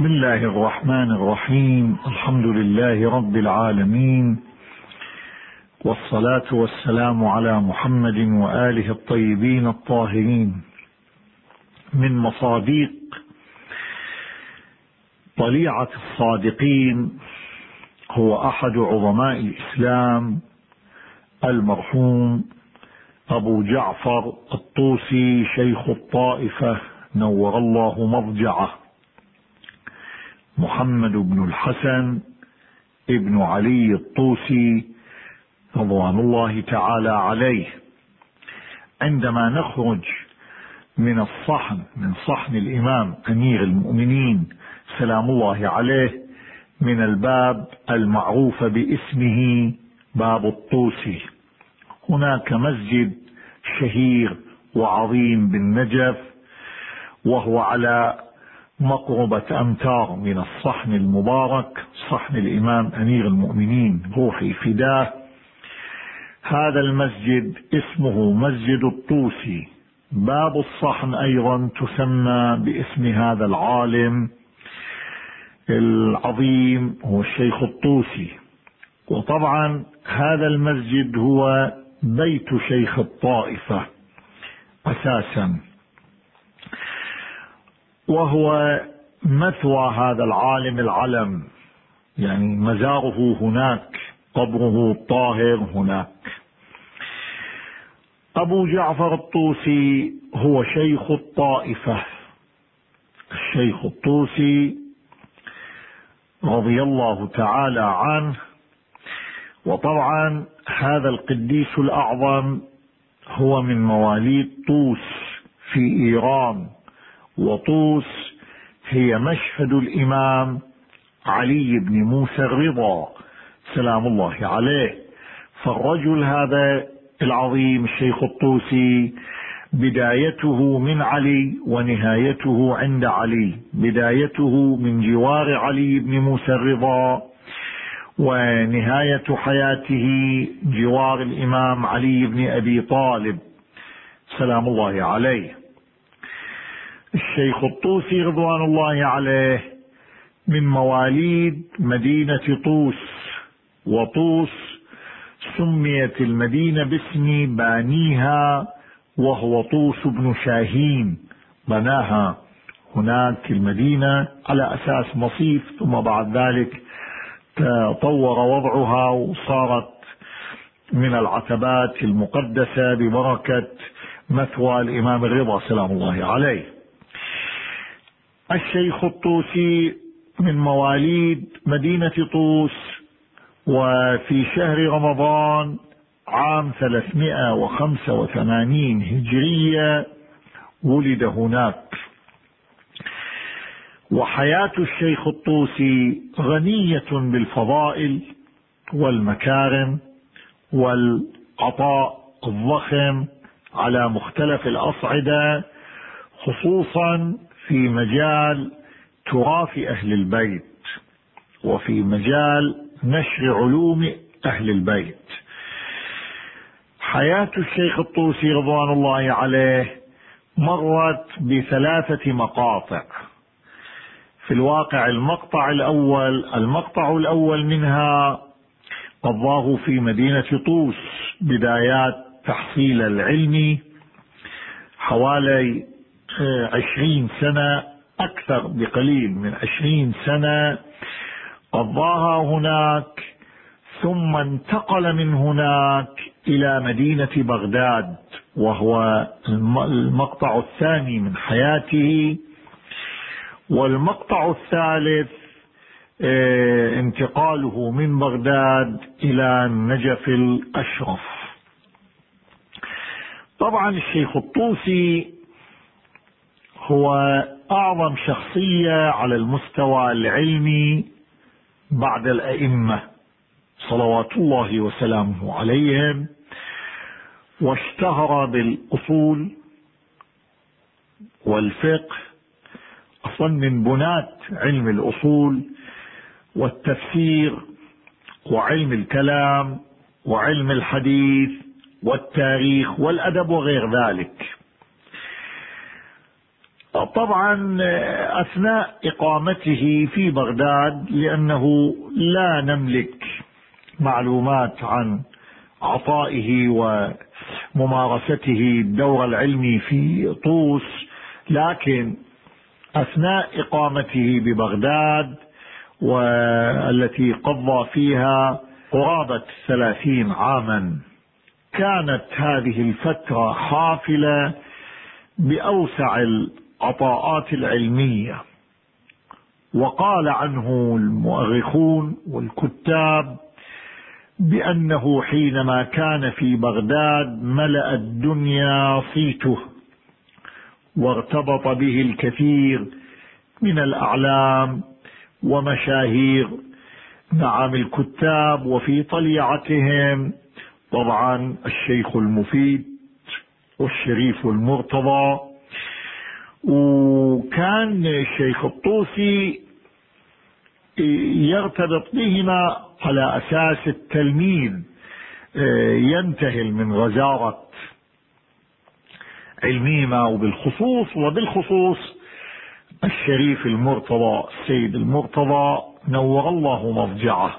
بسم الله الرحمن الرحيم. الحمد لله رب العالمين، والصلاة والسلام على محمد وآله الطيبين الطاهرين. من مصادق طليعة الصادقين هو أحد عظماء الإسلام المرحوم أبو جعفر الطوسي شيخ الطائفة نور الله مضجعه، محمد بن الحسن ابن علي الطوسي رضوان الله تعالى عليه. عندما نخرج من صحن الإمام أمير المؤمنين سلام الله عليه من الباب المعروف باسمه باب الطوسي، هناك مسجد شهير وعظيم بالنجف، وهو على مقربة أمتار من الصحن المبارك، صحن الإمام أمير المؤمنين روحي فداه. هذا المسجد اسمه مسجد الطوسي. باب الصحن أيضا تسمى باسم هذا العالم العظيم هو الشيخ الطوسي. وطبعا هذا المسجد هو بيت شيخ الطائفة أساسا، وهو مثوى هذا العالم العلم، يعني مزاره هناك، قبره الطاهر هناك. أبو جعفر الطوسي هو شيخ الطائفة، الشيخ الطوسي رضي الله تعالى عنه. وطبعا هذا القديس الأعظم هو من مواليد طوس في إيران، وطوس هي مشهد الإمام علي بن موسى الرضا سلام الله عليه. فالرجل هذا العظيم الشيخ الطوسي بدايته من علي ونهايته عند علي، بدايته من جوار علي بن موسى الرضا، ونهاية حياته جوار الإمام علي بن أبي طالب سلام الله عليه. الشيخ الطوسي رضوان الله عليه من مواليد مدينة طوس، وطوس سميت المدينة باسم بانيها، وهو طوس بن شاهين بناها هناك المدينة على أساس مصيف، ثم بعد ذلك تطور وضعها وصارت من العتبات المقدسة ببركة مثوى الإمام الرضا سلام الله عليه. الشيخ الطوسي من مواليد مدينة طوس، وفي شهر رمضان عام 385 هجرية ولد هناك. وحياة الشيخ الطوسي غنية بالفضائل والمكارم والعطاء الضخم على مختلف الأصعدة، خصوصا في مجال تراث أهل البيت وفي مجال نشر علوم أهل البيت. حياة الشيخ الطوسي رضوان الله عليه مرت ب3 مقاطع. في الواقع المقطع الأول منها قضاه في مدينة طوس بدايات تحصيل العلمي، حوالي 20 سنة، أكثر بقليل من 20 سنة قضاها هناك، ثم انتقل من هناك إلى مدينة بغداد، وهو المقطع الثاني من حياته. والمقطع الثالث انتقاله من بغداد إلى النجف الأشرف. طبعا الشيخ الطوسي هو أعظم شخصية على المستوى العلمي بعد الأئمة صلوات الله وسلامه عليهم، واشتهر بالأصول والفقه، أصلا من بنات علم الأصول والتفسير وعلم الكلام وعلم الحديث والتاريخ والأدب وغير ذلك. طبعا أثناء إقامته في بغداد، لأنه لا نملك معلومات عن عطائه وممارسته الدور العلمي في طوس، لكن أثناء إقامته ببغداد والتي قضى فيها قرابة 30 عاما، كانت هذه الفترة حافلة بأوسع العطاءات العلمية. وقال عنه المؤرخون والكتاب بأنه حينما كان في بغداد ملأ الدنيا صيته، وارتبط به الكثير من الأعلام ومشاهير الكتاب، وفي طليعتهم طبعا الشيخ المفيد والشريف المرتضى. وكان الشيخ الطوسي يرتبط بهما على أساس التلميذ ينتهل من غزارة علمهما، وبالخصوص الشريف المرتضى السيد المرتضى نور الله مضجعه.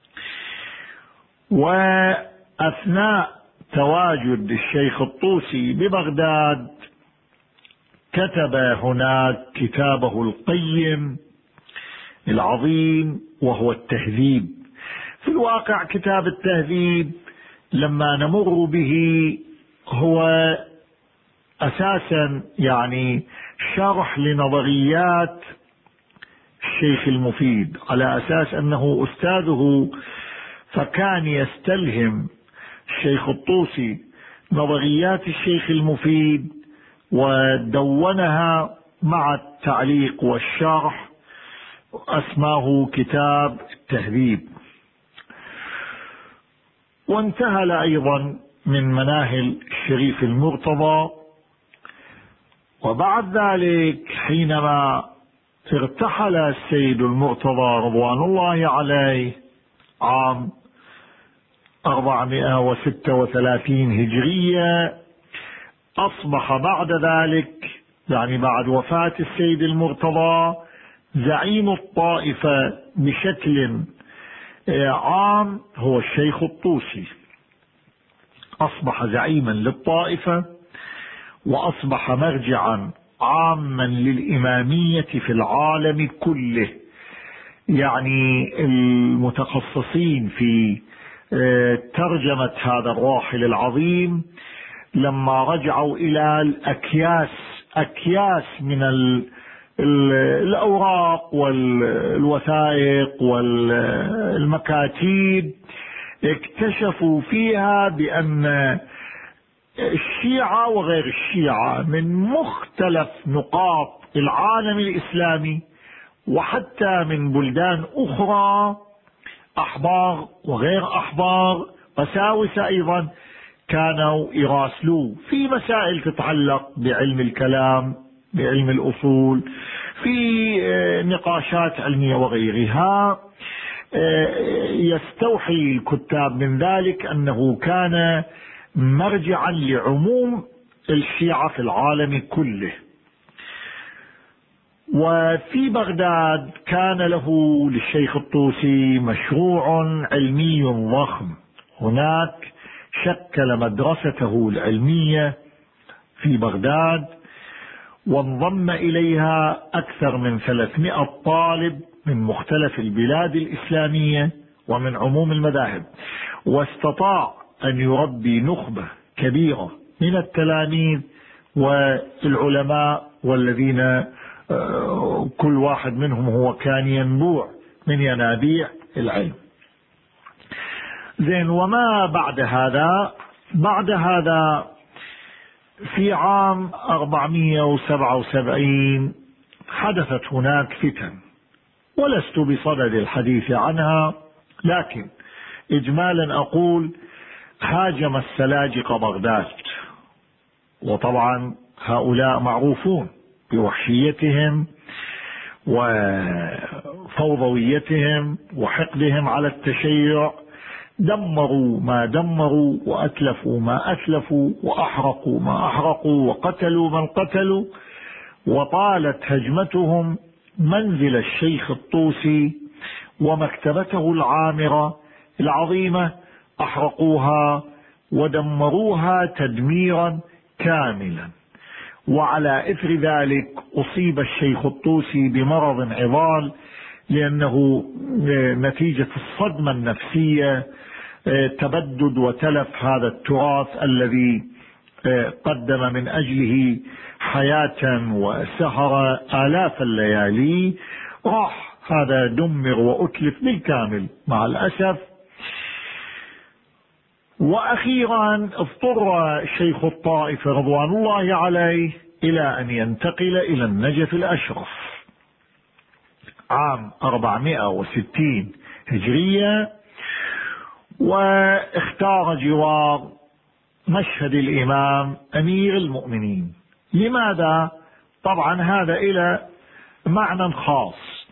وأثناء تواجد الشيخ الطوسي ببغداد كتب هناك كتابه القيم العظيم وهو التهذيب. في الواقع كتاب التهذيب لما نمر به هو أساسا يعني شرح لنظريات الشيخ المفيد، على أساس أنه أستاذه، فكان يستلهم الشيخ الطوسي نظريات الشيخ المفيد ودونها مع التعليق والشرح، أسماه كتاب التهذيب. وانتهل أيضا من مناهل الشريف المرتضى. وبعد ذلك حينما ارتحل السيد المرتضى رضوان الله عليه عام 436 هجرية، أصبح بعد ذلك يعني بعد وفاة السيد المرتضى زعيم الطائفة بشكل عام هو الشيخ الطوسي. أصبح زعيما للطائفة، وأصبح مرجعا عاما للإمامية في العالم كله. يعني المتخصصين في ترجمة هذا الراحل العظيم لما رجعوا إلى أكياس من الأوراق والوثائق والمكاتيب، اكتشفوا فيها بأن الشيعة وغير الشيعة من مختلف نقاط العالم الإسلامي وحتى من بلدان أخرى، أحبار وغير أحبار، قساوسة أيضا، كانوا يراسلوا في مسائل تتعلق بعلم الكلام، بعلم الأصول، في نقاشات علمية وغيرها. يستوحي الكتاب من ذلك أنه كان مرجعا لعموم الشيعة في العالم كله. وفي بغداد كان له للشيخ الطوسي مشروع علمي ضخم. هناك شكل مدرسته العلمية في بغداد، وانضم إليها أكثر من 300 طالب من مختلف البلاد الإسلامية ومن عموم المذاهب، واستطاع أن يربي نخبة كبيرة من التلاميذ والعلماء، والذين كل واحد منهم هو كان ينبوع من ينابيع العلم. زين، وما بعد هذا في عام 477 حدثت هناك فتن، ولست بصدد الحديث عنها، لكن إجمالا أقول هاجم السلاجقة بغداد. وطبعا هؤلاء معروفون بوحشيتهم وفوضويتهم وحقدهم على التشيع، دمروا ما دمروا وأتلفوا ما أتلفوا وأحرقوا ما أحرقوا وقتلوا من قتلوا، وطالت هجمتهم منزل الشيخ الطوسي ومكتبته العامرة العظيمة، أحرقوها ودمروها تدميرا كاملا. وعلى إثر ذلك أصيب الشيخ الطوسي بمرض عضال، لأنه نتيجة الصدمة النفسية تبدد وتلف هذا التراث الذي قدم من أجله حياة وسهر آلاف الليالي، راح هذا دمر وأتلف بالكامل مع الأسف. وأخيرا اضطر شيخ الطائفة رضوان الله عليه إلى أن ينتقل إلى النجف الأشرف عام 460 هجرية، واختار جوار مشهد الإمام أمير المؤمنين. لماذا؟ طبعا هذا إلى معنى خاص،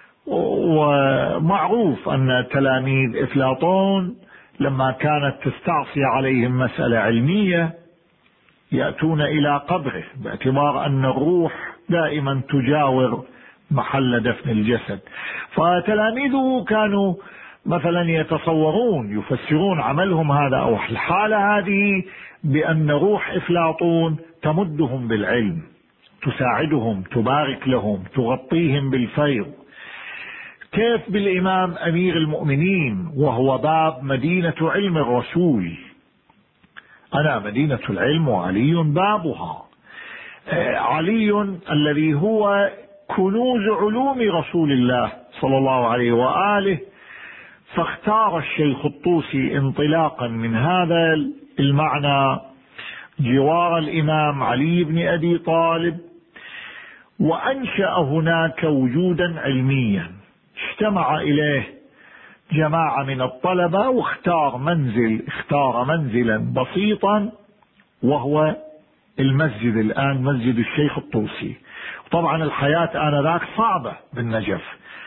ومعروف أن تلاميذ أفلاطون لما كانت تستعصي عليهم مسألة علمية يأتون إلى قبره، باعتبار أن الروح دائما تجاور محل دفن الجسد. فتلاميذه كانوا مثلا يتصورون يفسرون عملهم هذا أو الحالة هذه بأن روح أفلاطون تمدهم بالعلم، تساعدهم، تبارك لهم، تغطيهم بالفيض. كيف بالإمام أمير المؤمنين وهو باب مدينة علم الرسول؟ أنا مدينة العلم وعلي بابها. علي الذي هو كنوز علوم رسول الله صلى الله عليه وآله. فاختار الشيخ الطوسي انطلاقا من هذا المعنى جوار الإمام علي بن أبي طالب، وأنشأ هناك وجودا علميا اجتمع إليه جماعة من الطلبة، واختار منزلا بسيطا وهو المسجد الآن مسجد الشيخ الطوسي. طبعا الحياة آنذاك صعبة بالنجف،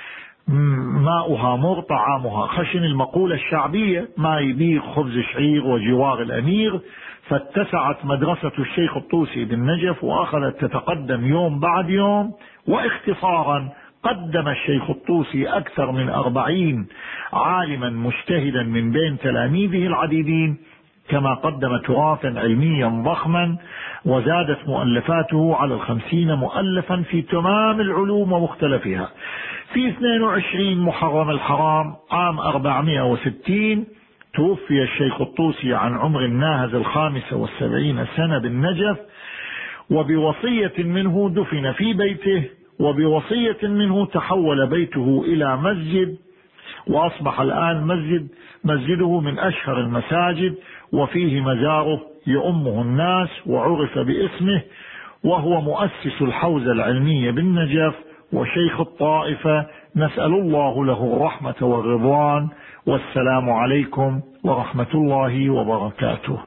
ماؤها مر طعامها خشن، المقولة الشعبية ما يبيع خبز شعير وجوار الأمير. فاتسعت مدرسة الشيخ الطوسي بالنجف وأخذت تتقدم يوم بعد يوم. واختصارا قدم الشيخ الطوسي أكثر من 40 عالما مجتهدا من بين تلاميذه العديدين، كما قدم تراثا علميا ضخما، وزادت مؤلفاته على 50 مؤلفا في تمام العلوم ومختلفها. في 22 محرم الحرام عام 460 توفي الشيخ الطوسي عن عمر ناهز 75 سنة بالنجف، وبوصية منه دفن في بيته، وبوصية منه تحول بيته إلى مسجد، وأصبح الآن مسجده من أشهر المساجد، وفيه مزاره يؤمه الناس وعرف باسمه، وهو مؤسس الحوزة العلمية بالنجف وشيخ الطائفة. نسأل الله له الرحمة والرضوان، والسلام عليكم ورحمة الله وبركاته.